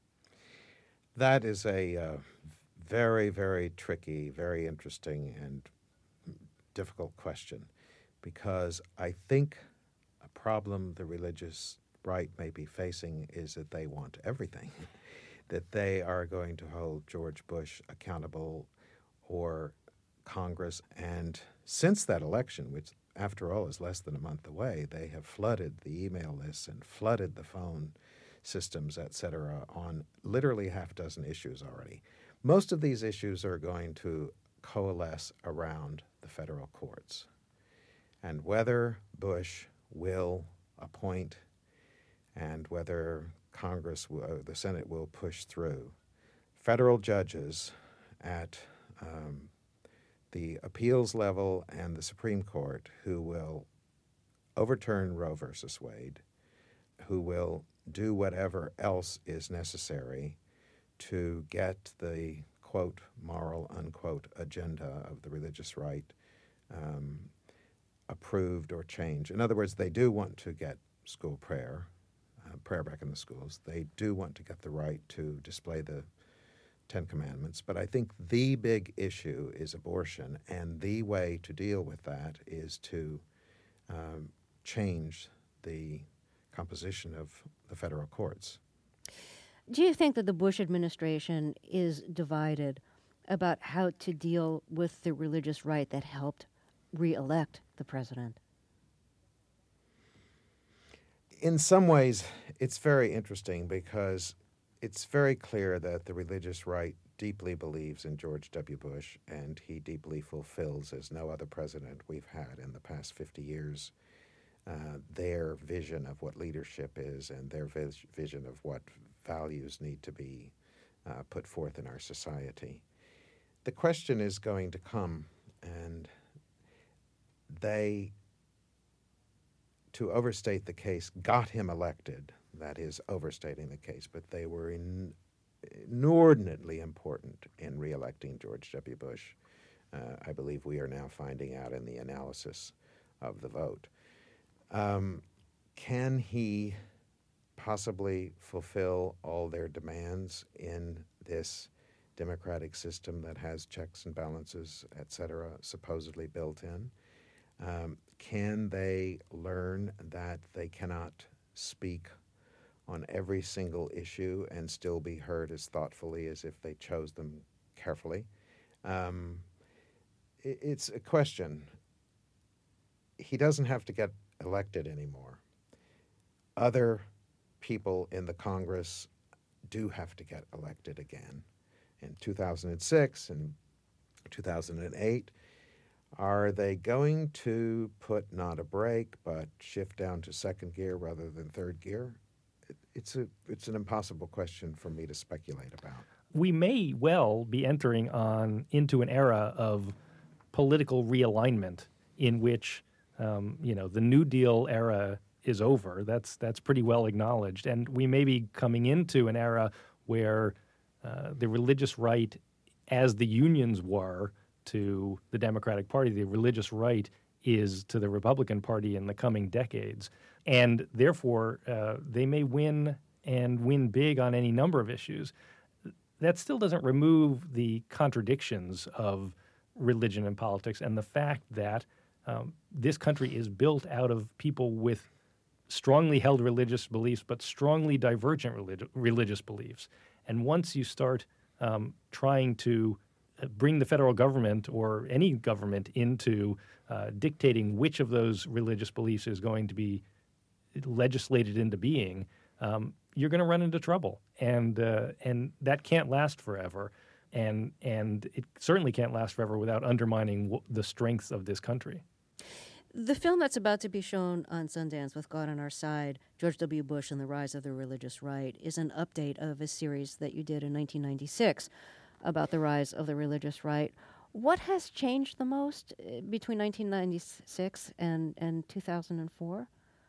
That is a uh, very, very tricky, very interesting, and difficult question, because I think a problem the religious right may be facing is that they want everything, that they are going to hold George Bush accountable or Congress. And since that election, which after all is less than a month away, they have flooded the email lists and flooded the phone systems, et cetera, on literally half a dozen issues already. Most of these issues are going to coalesce around the federal courts. And whether Bush will appoint and whether Congress, will, the Senate will push through federal judges at um, the appeals level and the Supreme Court who will overturn Roe versus Wade, who will do whatever else is necessary to get the, quote, moral, unquote, agenda of the religious right um, approved or changed. In other words, they do want to get school prayer, uh, prayer back in the schools. They do want to get the right to display the Ten Commandments, but I think the big issue is abortion, and the way to deal with that is to um, change the composition of the federal courts. Do you think that the Bush administration is divided about how to deal with the religious right that helped re-elect the president? In some ways, it's very interesting because it's very clear that the religious right deeply believes in George W. Bush, and he deeply fulfills, as no other president we've had in the past fifty years, uh, their vision of what leadership is and their vis- vision of what values need to be uh, put forth in our society. The question is going to come, and they, to overstate the case, got him elected. That is overstating the case, but they were in, inordinately important in re-electing George W. Bush. Uh, I believe we are now finding out in the analysis of the vote. Um, can he possibly fulfill all their demands in this democratic system that has checks and balances, et cetera, supposedly built in? Um, can they learn that they cannot speak on every single issue and still be heard as thoughtfully as if they chose them carefully? Um, it, it's a question. He doesn't have to get elected anymore. Other people in the Congress do have to get elected again. In two thousand six and two thousand eight, are they going to put not a brake but shift down to second gear rather than third gear? It's a it's an impossible question for me to speculate about. We may well be entering on into an era of political realignment in which um, you know the New Deal era is over. That's that's pretty well acknowledged, and we may be coming into an era where uh, the religious right, as the unions were to the Democratic Party, the religious right is to the Republican Party in the coming decades. And therefore, uh, they may win and win big on any number of issues. That still doesn't remove the contradictions of religion and politics and the fact that um, this country is built out of people with strongly held religious beliefs, but strongly divergent relig- religious beliefs. And once you start um, trying to bring the federal government or any government into uh, dictating which of those religious beliefs is going to be legislated into being, um, you're going to run into trouble, and uh, and that can't last forever, and and it certainly can't last forever without undermining w- the strengths of this country. The film that's about to be shown on Sundance, With God on Our Side, George W. Bush and the Rise of the Religious Right, is an update of a series that you did in nineteen ninety-six about the rise of the religious right. What has changed the most between nineteen ninety-six and, and two thousand four?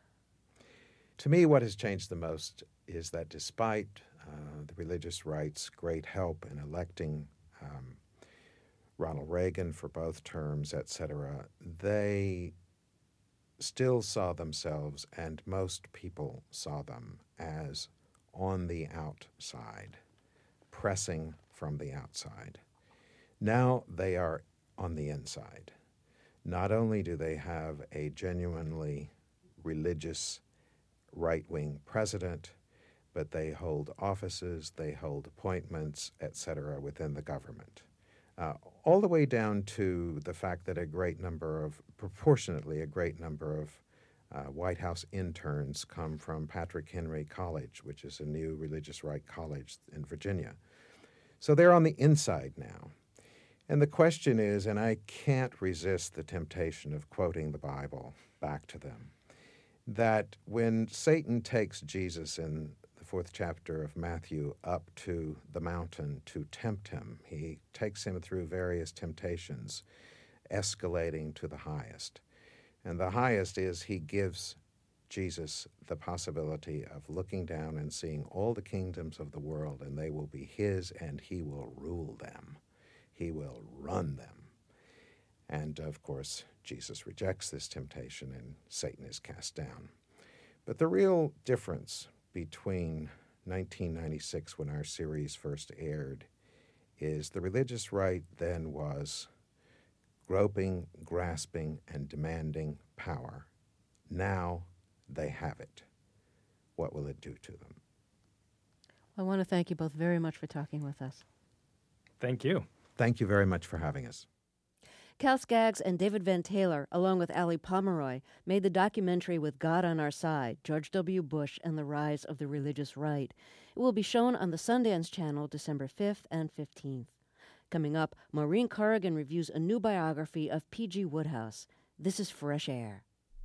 To me, what has changed the most is that despite uh, the religious right's great help in electing um, Ronald Reagan for both terms, et cetera, they still saw themselves, and most people saw them, as on the outside, pressing from the outside. Now they are on the inside. Not only do they have a genuinely religious right-wing president, but they hold offices, they hold appointments, et cetera, within the government. Uh, all the way down to the fact that a great number of, proportionately a great number of uh, White House interns come from Patrick Henry College, which is a new religious right college in Virginia. So they're on the inside now. And the question is, and I can't resist the temptation of quoting the Bible back to them, that when Satan takes Jesus in the fourth chapter of Matthew up to the mountain to tempt him, he takes him through various temptations, escalating to the highest. And the highest is he gives Jesus the possibility of looking down and seeing all the kingdoms of the world, and they will be his, and he will rule them. He will run them. And, of course, Jesus rejects this temptation, and Satan is cast down. But the real difference between nineteen ninety-six, when our series first aired, is the religious right then was groping, grasping, and demanding power. Now they have it. What will it do to them? I want to thank you both very much for talking with us. Thank you. Thank you very much for having us. Cal Skaggs and David Van Taylor, along with Ali Pomeroy, made the documentary With God on Our Side, George W. Bush and the Rise of the Religious Right. It will be shown on the Sundance Channel December fifth and fifteenth. Coming up, Maureen Corrigan reviews a new biography of P G Wodehouse. This is Fresh Air.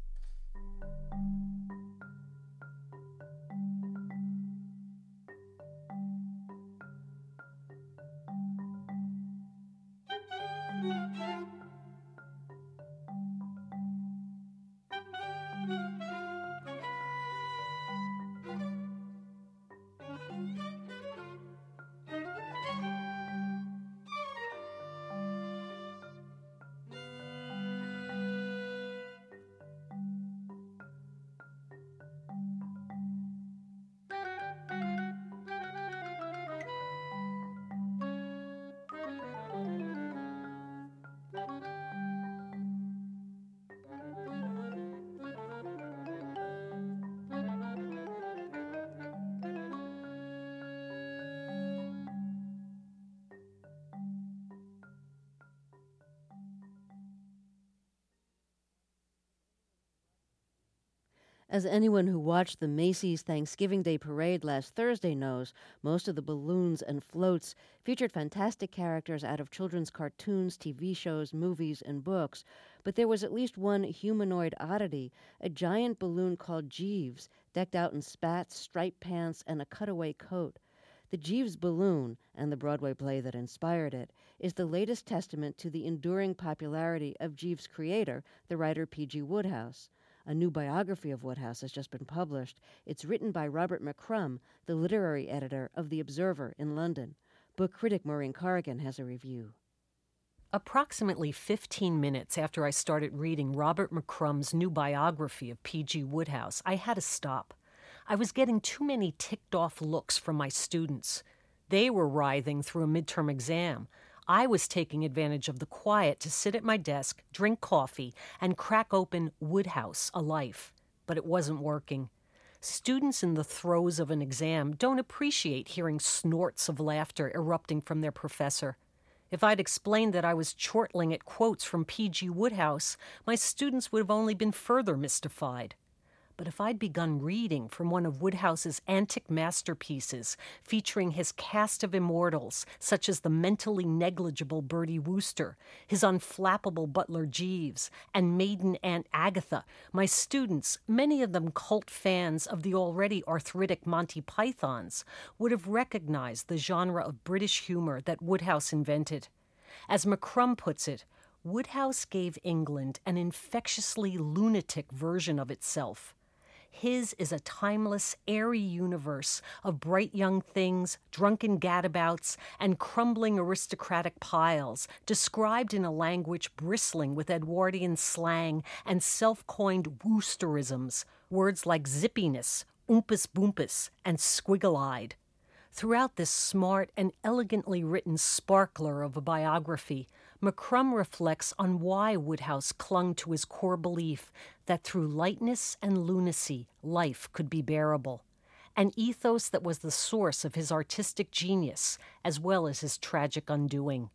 As anyone who watched the Macy's Thanksgiving Day Parade last Thursday knows, most of the balloons and floats featured fantastic characters out of children's cartoons, T V shows, movies, and books. But there was at least one humanoid oddity, a giant balloon called Jeeves, decked out in spats, striped pants, and a cutaway coat. The Jeeves balloon, and the Broadway play that inspired it, is the latest testament to the enduring popularity of Jeeves' creator, the writer P G Wodehouse. A new biography of Wodehouse has just been published. It's written by Robert McCrum, the literary editor of The Observer in London. Book critic Maureen Corrigan has a review. Approximately fifteen minutes after I started reading Robert McCrum's new biography of P G Wodehouse, I had to stop. I was getting too many ticked-off looks from my students. They were writhing through a midterm exam. I was taking advantage of the quiet to sit at my desk, drink coffee, and crack open Wodehouse, A Life. But it wasn't working. Students in the throes of an exam don't appreciate hearing snorts of laughter erupting from their professor. If I'd explained that I was chortling at quotes from P G Wodehouse, my students would have only been further mystified. But if I'd begun reading from one of Wodehouse's antic masterpieces, featuring his cast of immortals, such as the mentally negligible Bertie Wooster, his unflappable butler Jeeves, and maiden Aunt Agatha, my students, many of them cult fans of the already arthritic Monty Pythons, would have recognized the genre of British humor that Wodehouse invented. As McCrum puts it, Wodehouse gave England an infectiously lunatic version of itself. His is a timeless, airy universe of bright young things, drunken gadabouts, and crumbling aristocratic piles, described in a language bristling with Edwardian slang and self-coined Woosterisms, words like zippiness, oompus boompus, and squiggle-eyed. Throughout this smart and elegantly written sparkler of a biography, McCrum reflects on why Wodehouse clung to his core belief that through lightness and lunacy, life could be bearable, an ethos that was the source of his artistic genius as well as his tragic undoing.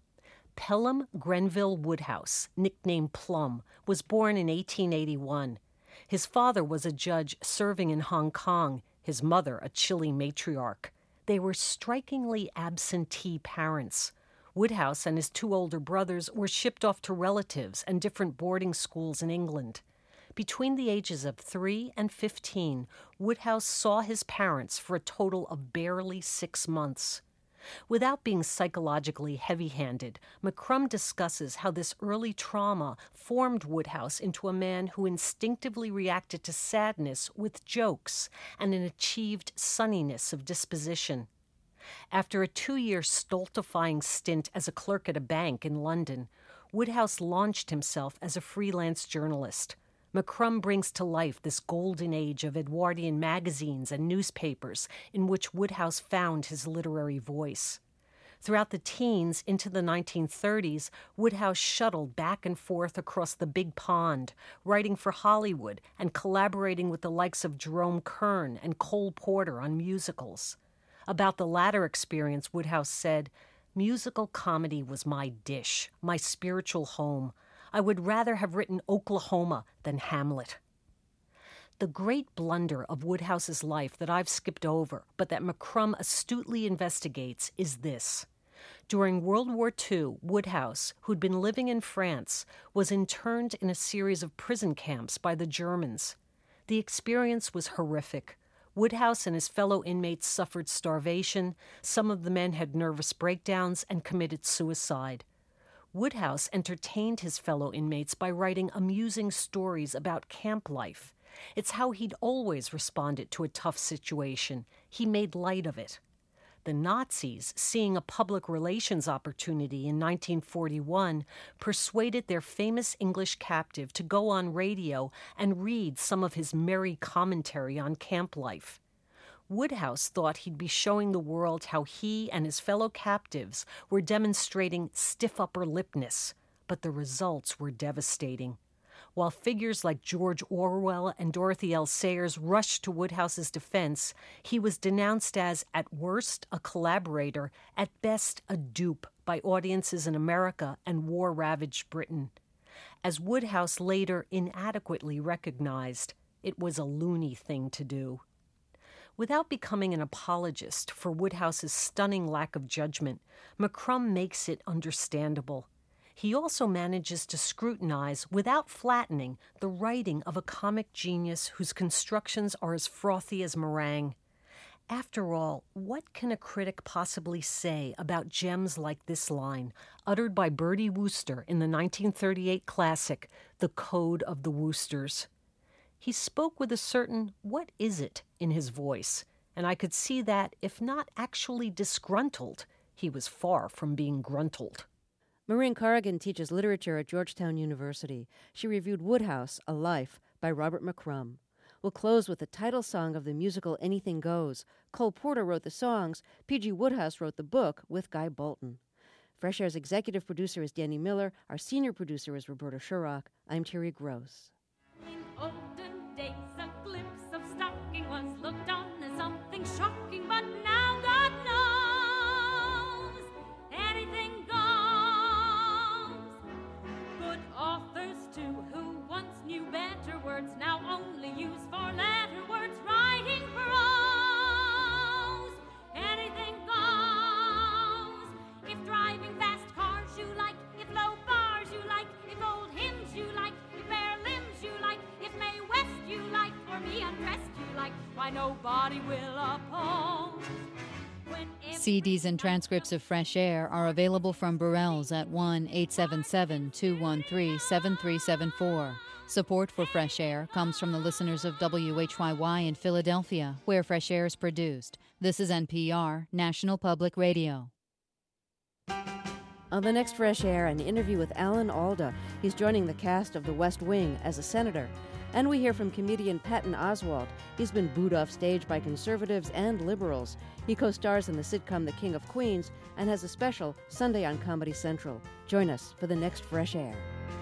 Pelham Grenville Wodehouse, nicknamed Plum, was born in eighteen eighty-one. His father was a judge serving in Hong Kong, his mother a Chile matriarch. They were strikingly absentee parents. Wodehouse and his two older brothers were shipped off to relatives and different boarding schools in England. Between the ages of three and fifteen, Wodehouse saw his parents for a total of barely six months. Without being psychologically heavy-handed, McCrum discusses how this early trauma formed Wodehouse into a man who instinctively reacted to sadness with jokes and an achieved sunniness of disposition. After a two-year stultifying stint as a clerk at a bank in London, Wodehouse launched himself as a freelance journalist. McCrum brings to life this golden age of Edwardian magazines and newspapers in which Wodehouse found his literary voice. Throughout the teens into the nineteen thirties, Woodhouse shuttled back and forth across the Big Pond, writing for Hollywood and collaborating with the likes of Jerome Kern and Cole Porter on musicals. About the latter experience, Woodhouse said, "Musical comedy was my dish, my spiritual home. I would rather have written Oklahoma than Hamlet." The great blunder of Woodhouse's life that I've skipped over, but that McCrum astutely investigates, is this. During World War Two, Woodhouse, who'd been living in France, was interned in a series of prison camps by the Germans. The experience was horrific. Woodhouse and his fellow inmates suffered starvation, some of the men had nervous breakdowns and committed suicide. Woodhouse entertained his fellow inmates by writing amusing stories about camp life. It's how he'd always responded to a tough situation. He made light of it. The Nazis, seeing a public relations opportunity in nineteen forty-one, persuaded their famous English captive to go on radio and read some of his merry commentary on camp life. Woodhouse thought he'd be showing the world how he and his fellow captives were demonstrating stiff upper lipness, but the results were devastating. While figures like George Orwell and Dorothy L. Sayers rushed to Woodhouse's defense, he was denounced as, at worst, a collaborator, at best, a dupe by audiences in America and war-ravaged Britain. As Woodhouse later inadequately recognized, it was a loony thing to do. Without becoming an apologist for Woodhouse's stunning lack of judgment, McCrum makes it understandable. He also manages to scrutinize, without flattening, the writing of a comic genius whose constructions are as frothy as meringue. After all, what can a critic possibly say about gems like this line, uttered by Bertie Wooster in the nineteen thirty-eight classic, The Code of the Woosters? He spoke with a certain "what is it" in his voice, and I could see that, if not actually disgruntled, he was far from being gruntled. Maureen Corrigan teaches literature at Georgetown University. She reviewed Woodhouse, A Life, by Robert McCrum. We'll close with the title song of the musical Anything Goes. Cole Porter wrote the songs. P G Woodhouse wrote the book with Guy Bolton. Fresh Air's executive producer is Danny Miller. Our senior producer is Roberta Shurrock. I'm Terry Gross. In olden days, a glimpse of stocking was looked on as something shocking, but now God knows anything goes. Good authors, too, who once knew better words, now only use four-letter words, writing prose. Anything goes. If driving fast cars you like, if low bars you like, if old hymns you like, if bare limbs you like, if Mae West you like, or me undressed you like, why nobody will oppose. C Ds and transcripts of Fresh Air are available from Burrell's at one eight seven seven, two one three, seven three seven four. Support for Fresh Air comes from the listeners of W H Y Y in Philadelphia, where Fresh Air is produced. This is N P R, National Public Radio. On the next Fresh Air, an interview with Alan Alda. He's joining the cast of The West Wing as a senator. And we hear from comedian Patton Oswalt. He's been booed off stage by conservatives and liberals. He co-stars in the sitcom The King of Queens and has a special Sunday on Comedy Central. Join us for the next Fresh Air.